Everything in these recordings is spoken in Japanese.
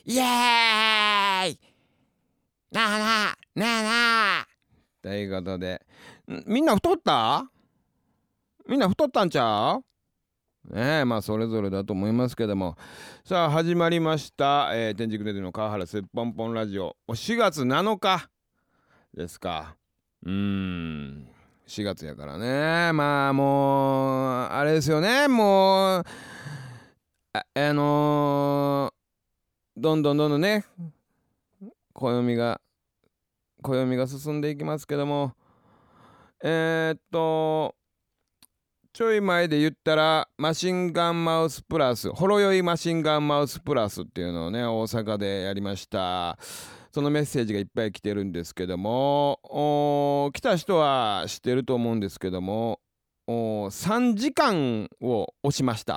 イエーイなあなあなあなあということで、みんな太った？みんな太ったんちゃう？ねえ、まあそれぞれだと思いますけども、さあ始まりました、天竺レディの川原すっぽんぽんラジオ。4月7日ですか。4月やからね。まあもうあれですよね。もうどんどんね、暦が進んでいきますけども、ちょい前で言ったらマシンガンマウスプラス、ほろ酔いマシンガンマウスプラスっていうのをね、大阪でやりました。そのメッセージがいっぱい来てるんですけども、来た人は知ってると思うんですけども、3時間を押しました。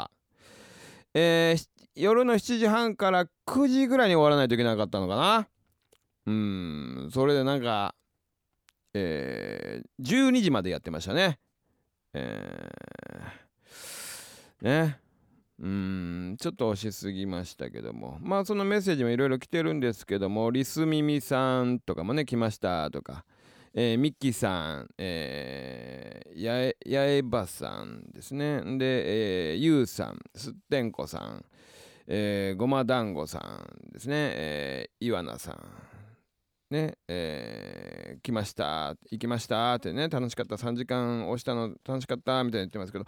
夜の7時半から9時ぐらいに終わらないといけなかったのかな。それでなんか、12時までやってましたね。ね。ちょっと押しすぎましたけども、まあそのメッセージもいろいろ来てるんですけども、リスミミさんとかもね来ましたとか、ミッキーさん、やえばさんですね。で、ゆうさん、すってんこさん、ごまだんごさんですね。いわなさんね、来ました行きましたってね、楽しかった、3時間押したの楽しかったみたいに言ってますけど、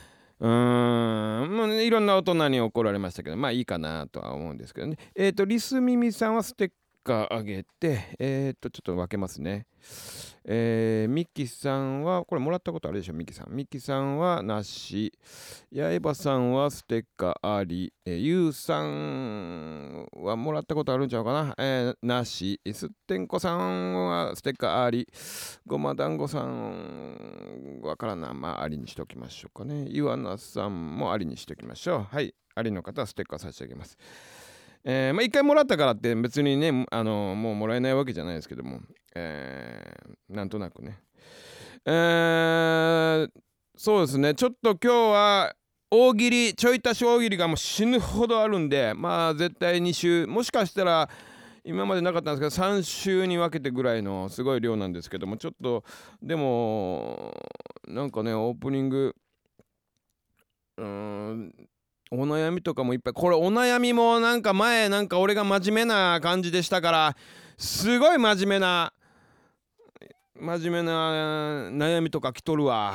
もうね、いろんな大人に怒られましたけど、まあいいかなとは思うんですけどね。リスミミさんはステッカーあげて、ちょっと分けますね。ミキさんは、これもらったことあるでしょ、ミキさん。ミキさんはなし。八重歯さんはステッカーあり。ゆうさんはもらったことあるんちゃうかな。なし。すってんこさんはステッカーあり。ごまだんごさんわからんな。まあ、ありにしておきましょうかね。イワナさんもありにしておきましょう。はい。ありの方はステッカー差し上げます。まあ、一回もらったからって別にね、もうもらえないわけじゃないですけども、なんとなくね。そうですね。ちょっと今日は大喜利、ちょい足し大喜利がもう死ぬほどあるんで、まあ絶対2週、もしかしたら今までなかったんですけど3週に分けてぐらいのすごい量なんですけども、ちょっとでもなんかね、オープニング、お悩みとかもいっぱい、これお悩みもなんか前なんか俺が真面目な感じでしたから、すごい真面目な悩みとか来とるわ。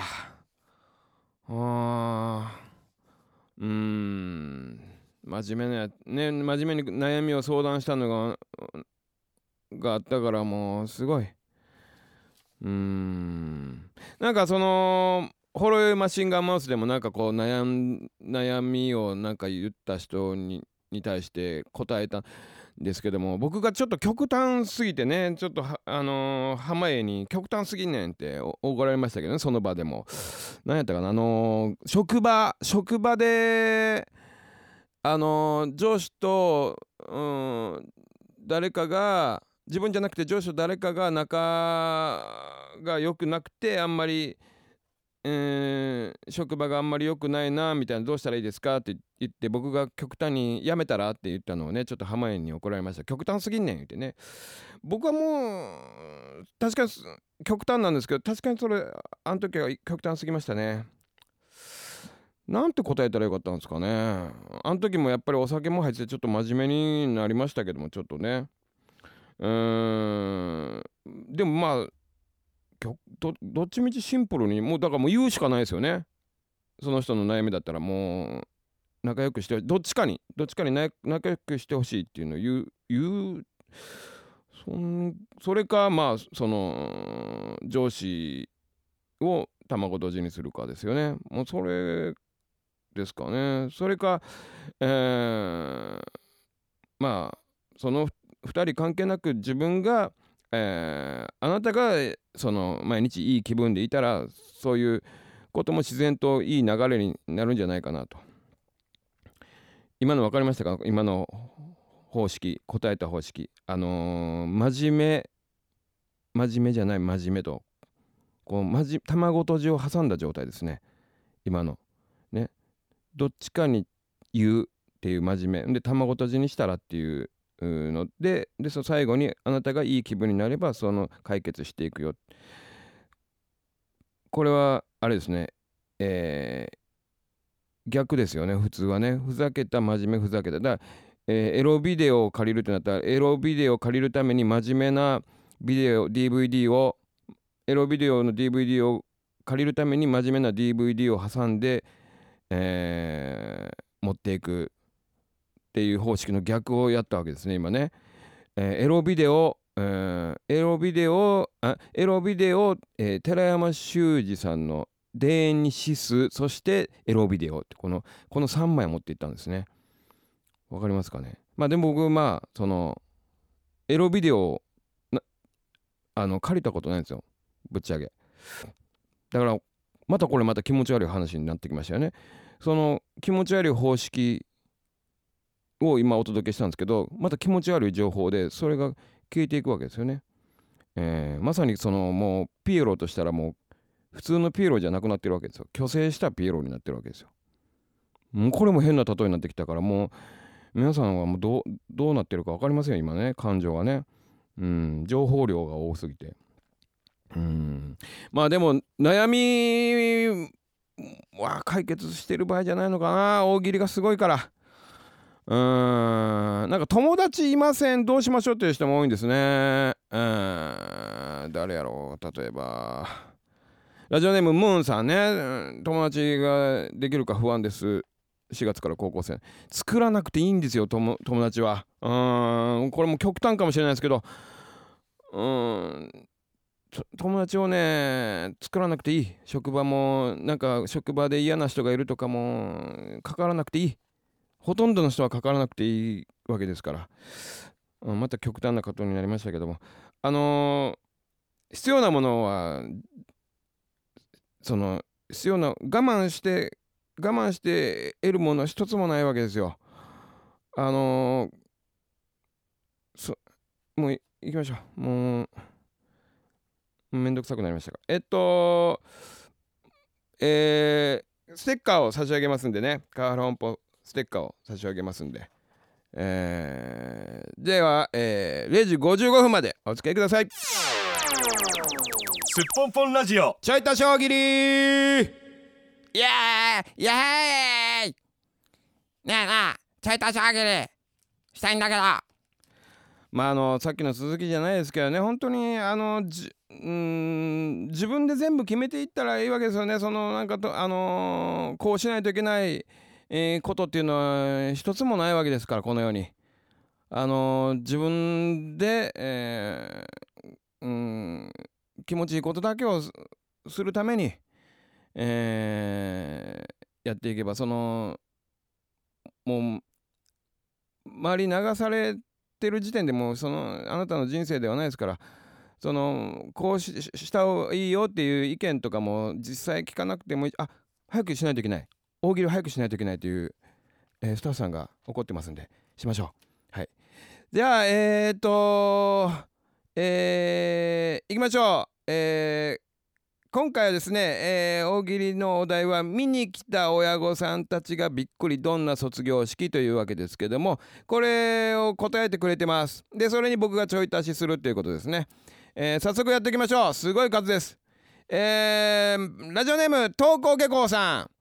真面目なね、真面目に悩みを相談したのがあったから、もうすごい、なんかそのホロヨマシンガンマウスでもなんかこう悩みをなんか言った人に対して答えたんですけども、僕がちょっと極端すぎてね、ちょっと濱家に極端すぎんねんって怒られましたけどね、その場でも。何やったかな、職場で上司と、誰かが、自分じゃなくて上司と誰かが仲が良くなくて、あんまり、職場があんまり良くないなみたいな、どうしたらいいですかって言って、僕が極端に辞めたらって言ったのをね、ちょっと濱家に怒られました。極端すぎんねん言ってね。僕はもう確かに極端なんですけど、確かにそれあの時は極端すぎましたね。なんて答えたらよかったんですかね。あの時もやっぱりお酒も入ってちょっと真面目になりましたけども、ちょっとね。でもまあどっちみちシンプルに、もうだからもう言うしかないですよね。その人の悩みだったらもう仲良くして、どっちかに仲良くしてほしいっていうのを言う。それか、まあその上司を卵とじにするかですよね。もうそれですかね。それか、まあその2人関係なく自分が、あなたがその毎日いい気分でいたら、そういうことも自然といい流れになるんじゃないかなと。今の分かりましたか？今の方式、答えた方式、真面目じゃない真面目と、こう卵とじを挟んだ状態ですね、今のね。どっちかに言うっていう真面目で、卵とじにしたらっていうので、その最後にあなたがいい気分になればその解決していくよ。これはあれですね、逆ですよね。普通はね、ふざけた真面目ふざけただ、エロビデオを借りるってなったら、エロビデオを借りるために真面目なビデオ DVD をエロビデオの DVD を借りるために真面目な DVD を挟んで、持っていくっていう方式の逆をやったわけですね今ね。エロビデオ、寺山修司さんの田園にシス、そしてエロビデオってこの3枚持っていったんですね。わかりますかね。まあでも僕そのエロビデオを借りたことないんですよ、ぶっちゃけ。だからまた気持ち悪い話になってきましたよね。その気持ち悪い方式を今お届けしたんですけど、また気持ち悪い情報でそれが消えていくわけですよね。まさにそのもうピエロとしたらもう普通のピエロじゃなくなってるわけですよ。虚勢したピエロになってるわけですよ。もうこれも変な例えになってきたから、もう皆さんはもうどうなってるか分かりませんよ今ね、感情がね。情報量が多すぎて。まあでも悩みは解決してる場合じゃないのかな。大喜利がすごいから。なんか友達いませんどうしましょうっていう人も多いんですね。誰やろう。例えばラジオネームムーンさんね。友達ができるか不安です。4月から高校生。作らなくていいんですよ、友達は。これも極端かもしれないですけど、友達をね作らなくていい。職場もなんか職場で嫌な人がいるとかも関わらなくていい。ほとんどの人は関わらなくていいわけですから、また極端なことになりましたけども、必要なものはその必要な我慢して得るものは一つもないわけですよ。もう行きましょう。もうめんどくさくなりましたか。ステッカーを差し上げますんでね。カーラ本舗ステッカーを差し上げますんで、では、0時55分までお付き合いください。 すっぽんぽんラジオちょいと小切りイエーイイエーイ。ねえなあ、ちょいと小切りしたいんだけど、さっきの続きじゃないですけどね、本当に自分で全部決めていったらいいわけですよね。そのなんかとこうしないといけないことっていうのは一つもないわけですから、この世に。自分で、気持ちいいことだけをするために、やっていけば、もう周り流されてる時点でもうあなたの人生ではないですから、こうした方がいいよっていう意見とかも実際聞かなくてもいい。早くしないといけない、大喜利を早くしないといけないという、スタッフさんが怒ってますんでしましょう。はい、じゃあ行きましょう。今回はですね、大喜利のお題は見に来た親御さんたちがびっくりどんな卒業式というわけですけども、これを答えてくれてます。でそれに僕がちょい足しするということですね。早速やっていきましょう。すごい数です。ラジオネーム投稿下校さん、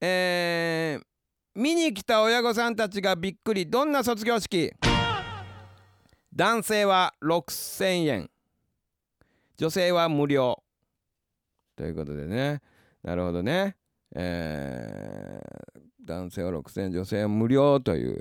見に来た親御さんたちがびっくりどんな卒業式。男性は6000円、女性は無料ということでね。なるほどね。男性は6000円、女性は無料という、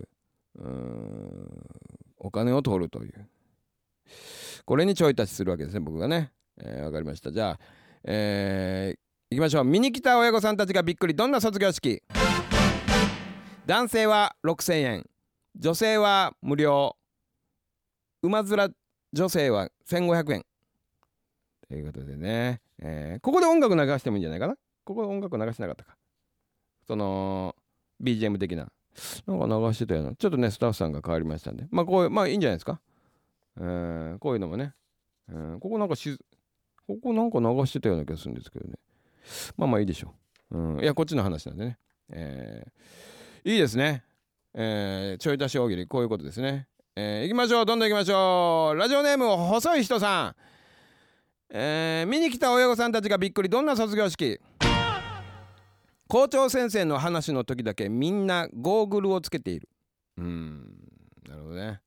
お金を取るという、これにちょい足しするわけですね、僕がね。わかりました。じゃあ、行きましょう。見に来た親御さんたちがびっくりどんな卒業式。男性は6000円、女性は無料、馬面女性は1500円ということでね。ここで音楽流してもいいんじゃないかな。ここで音楽流してなかったか、BGM 的ななんか流してたよな。ちょっとねスタッフさんが変わりましたんで、こういいんじゃないですか。こういうのもね、ここなんか流してたような気がするんですけどね。いいでしょう。いやこっちの話なんでね。いいですね。ちょい足し大喜利こういうことですね。 行きましょう。どんどん行きましょう。ラジオネーム細い人さん。見に来た親御さんたちがびっくり。どんな卒業式？校長先生の話の時だけみんなゴーグルをつけている。なるほどね。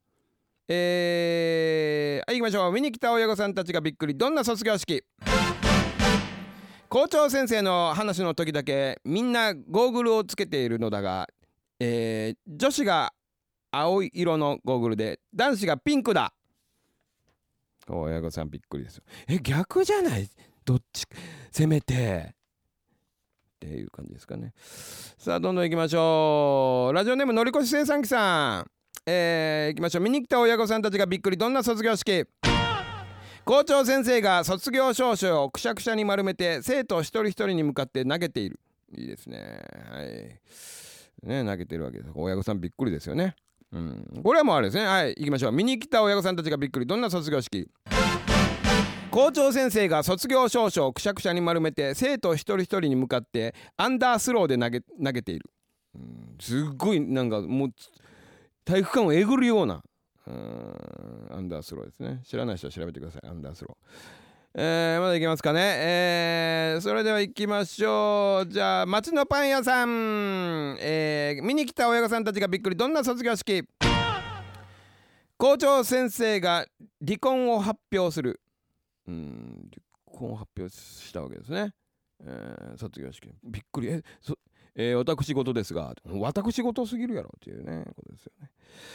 行きましょう。見に来た親御さんたちがびっくり。どんな卒業式？校長先生の話の時だけみんなゴーグルをつけているのだが、女子が青い色のゴーグルで男子がピンクだ。親御さんびっくりですよ。逆じゃない？どっちせめてっていう感じですかね。さあどんどん行きましょう。ラジオネームのりこし生産機さん。行きましょう。見に来た親御さんたちがびっくり。どんな卒業式？校長先生が卒業証書をくしゃくしゃに丸めて生徒一人一人に向かって投げている。いいですね。はいね、投げてるわけです。親御さんびっくりですよね。これはもうあれですね。はい、行きましょう。見に来た親御さんたちがびっくり。どんな卒業式？校長先生が卒業証書をくしゃくしゃに丸めて生徒一人一人に向かってアンダースローで投げている。すっごいなんかもう体育館をえぐるようなアンダースローですね。知らない人は調べてください。アンダースロー。まだいきますかね。それでは行きましょう。じゃあ町のパン屋さん、見に来た親御さんたちがびっくり。どんな卒業式？校長先生が離婚を発表する。離婚を発表したわけですね。卒業式びっくり。私事ですが、私事すぎるやろっていうねことですよね。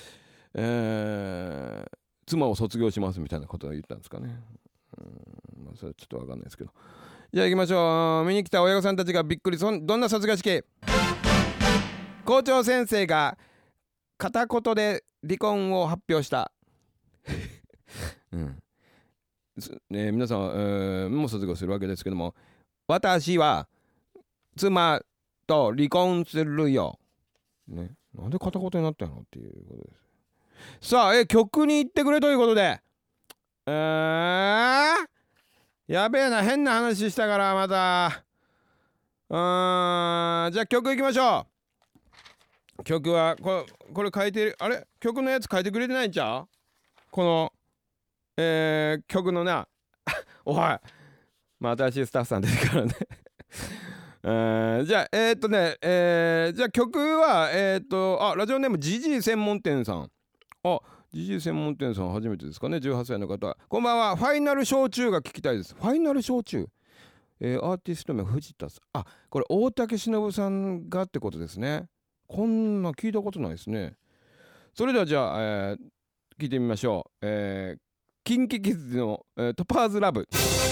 妻を卒業しますみたいなことを言ったんですかね。それはちょっと分かんないですけど。じゃあ行きましょう。見に来た親御さんたちがびっくり。どんな卒業式？校長先生が片言で離婚を発表した。皆さん、もう卒業するわけですけども、私は妻と離婚するよ、ね、なんで片言になったのっていうことです。さあ曲に行ってくれということで、やべえな、変な話したからまた。じゃあ曲いきましょう。曲はこれ書いてる、あれ曲のやつ書いてくれてないんちゃう？この曲のなおい、新しいスタッフさん出てからねじゃあじゃあ曲はラジオネームジジイ専門店さん。ジジイ専門店さん初めてですかね。18歳の方、こんばんは。ファイナル焼酎が聞きたいです。ファイナル焼酎、アーティスト名藤田さん。これ大竹しのぶさんがってことですね。こんな聞いたことないですね。それではじゃあ、聞いてみましょう。キンキキッズの、トパーズラブ。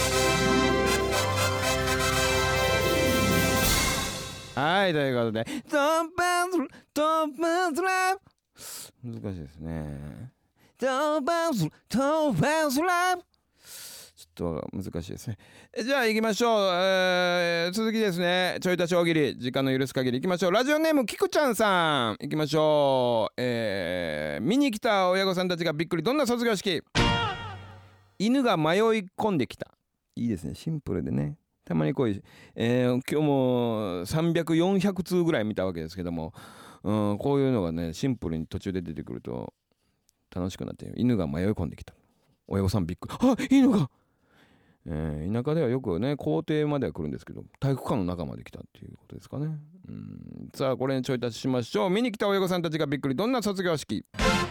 はい、ということでトパーズラブ、難しいですね。トパーズラブ、ちょっと難しいですね。じゃあ行きましょう。続きですね。ちょいたち大喜利、時間の許す限り行きましょう。ラジオネームキクちゃんさん、行きましょう。見に来た親御さんたちがびっくり。どんな卒業式？犬が迷い込んできた。いいですね、シンプルでね。たまにこういう、今日も300、400通ぐらい見たわけですけども、こういうのがねシンプルに途中で出てくると楽しくなって、犬が迷い込んできた。親御さんびっくり。犬が、田舎ではよくね校庭までは来るんですけど、体育館の中まで来たっていうことですかね。さあこれにちょい足ししましょう。見に来た親御さんたちがびっくり。どんな卒業式？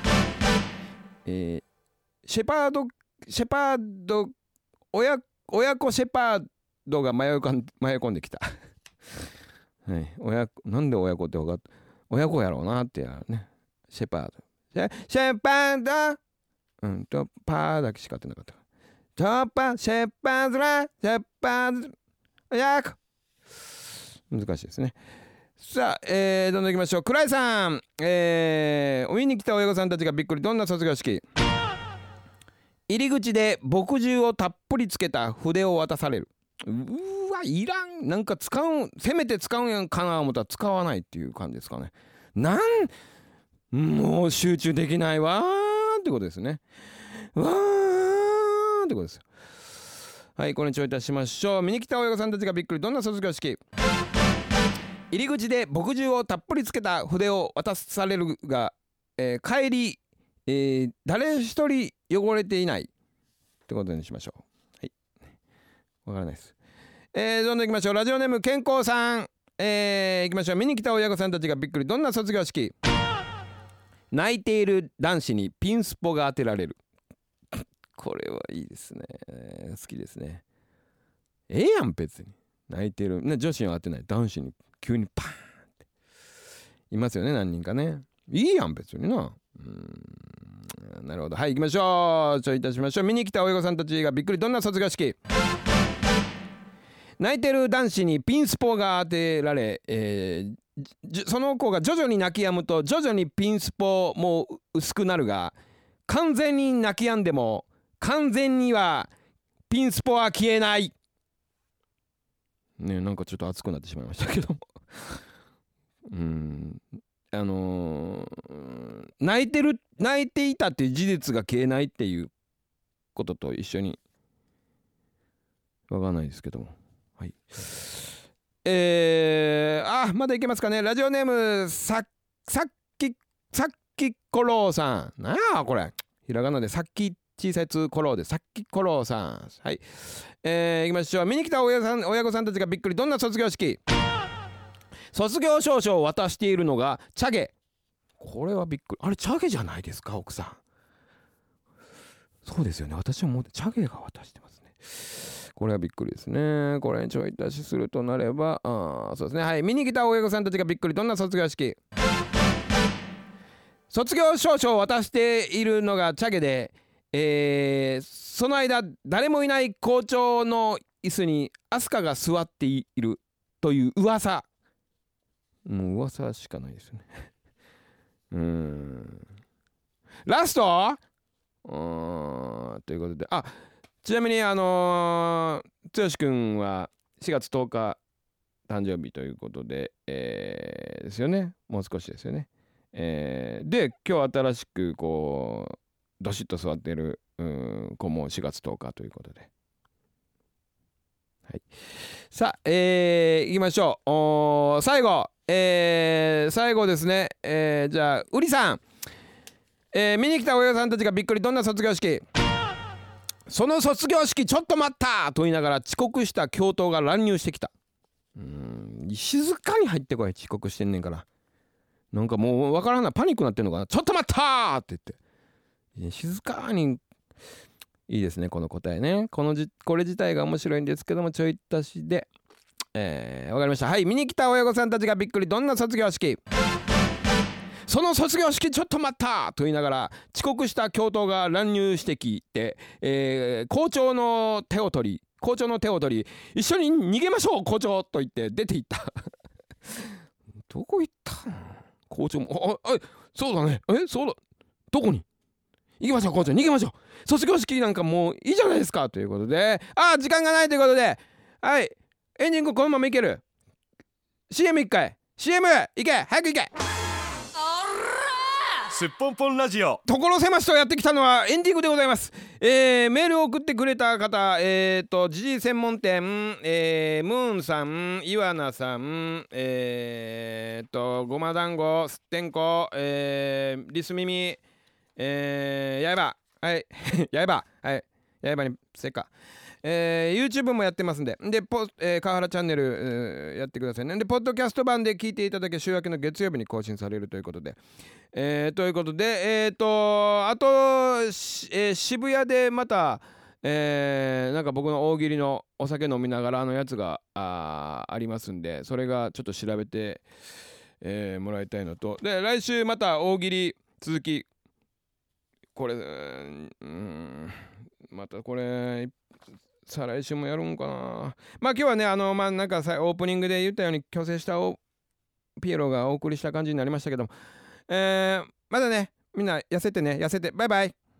シェパード親子シェパードが迷い込んできたはい、なんで親子って分かった？親子やろうなってやね。シェパード、シェパード、とパーだけしかってなかった。シェパードラ、シェパード親子、難しいですね。さあ、どんどん行きましょう。倉井さん、見に来た親御さんたちがびっくり。どんな卒業式？入り口で墨汁をたっぷりつけた筆を渡される。いらん。なんかせめて使うんやんかな思ったら使わないっていう感じですかね。もう集中できないわーってことですね。わーってことですよ。はい、これにちょい足しましょう。見に来た親御さんたちがびっくり。どんな卒業式？入り口で墨汁をたっぷりつけた筆を渡されるが、帰り誰一人汚れていないってことにしましょう。はい、わからないです。どんどん行きましょう。ラジオネーム健康さん、行きましょう。見に来た親御さんたちがびっくり。どんな卒業式？泣いている男子にピンスポが当てられる。これはいいですね、好きですね。やん別に。泣いてる女子には当てない、男子に急にパーンっていますよね、何人かね。いいやん別にな。なるほど。はい、行きましょう。ちょいいたしましょう。見に来た親御さんたちがびっくり。どんな卒業式？泣いてる男子にピンスポが当てられ、その子が徐々に泣き止むと徐々にピンスポも薄くなるが、完全に泣き止んでも完全にはピンスポは消えないね。なんかちょっと熱くなってしまいましたけども泣いていたっていう事実が消えないっていうことと一緒に、わかんないですけども、はい。まだいけますかね。ラジオネームさっきころうさん。なんやこれ、ひらがなでさっき小さいつころうでさっきころうさん。はい、行きましょう。見に来た親御さんたちがびっくり。どんな卒業式？卒業証書を渡しているのがチャゲ。これはびっくり。あれチャゲじゃないですか奥さん。そうですよね、私はもうチャゲが渡してますね。これはびっくりですね。これにちょい足しするとなれば、そうですね。はい、見に来た親御さんたちがびっくり。どんな卒業式？卒業証書を渡しているのがチャゲで、その間誰もいない校長の椅子にアスカが座っているという噂。もう噂しかないですよねラストということで、ちなみに剛くんは4月10日誕生日ということで、ですよね。もう少しですよね。で今日新しくこうどしっと座っている子も4月10日ということで、はい、さあ、行きましょう。最後ですね。じゃあウリさん、見に来た親さんたちがびっくり。どんな卒業式？その卒業式ちょっと待ったと言いながら遅刻した教頭が乱入してきた。静かに入ってこい、遅刻してんねんから。なんかもうわからんない、パニックになってんのかな。ちょっと待ったーって言って静かに。いいですねこの答えね。これ自体が面白いんですけども、ちょい足しでわかりました。はい、見に来た親御さんたちがびっくり。どんな卒業式？その卒業式ちょっと待ったと言いながら遅刻した教頭が乱入してきて、校長の手を取り一緒に逃げましょう校長と言って出て行ったどこ行ったの校長も。そうだね、そうだ、どこに行きましょう校長、逃げましょう、卒業式なんかもういいじゃないですかということで、時間がないということで、はい、エンディングこのままいける。 CM 一回、 CM 行け、早く行け。 すっぽんぽんラジオ。 所狭しとやってきたのはエンディングでございます。メールを送ってくれた方、時事専門店、ムーンさん、イワナさん、ごま団子、すってんこ、リス耳、やいば、はい、やいば、はい、やいばにせっか。YouTube もやってますんで、川原チャンネル、やってくださいね。でポッドキャスト版で聞いていただけ、週明けの月曜日に更新されるということで、あと、渋谷でまた、なんか僕の大喜利のお酒飲みながらのやつがありますんで、それがちょっと調べて、もらいたいのと、で来週また大喜利続き、これまたこれ再来週もやるんかな。今日はねなんかオープニングで言ったように虚勢したピエロがお送りした感じになりましたけども、まだねみんな痩せてね、バイバイ。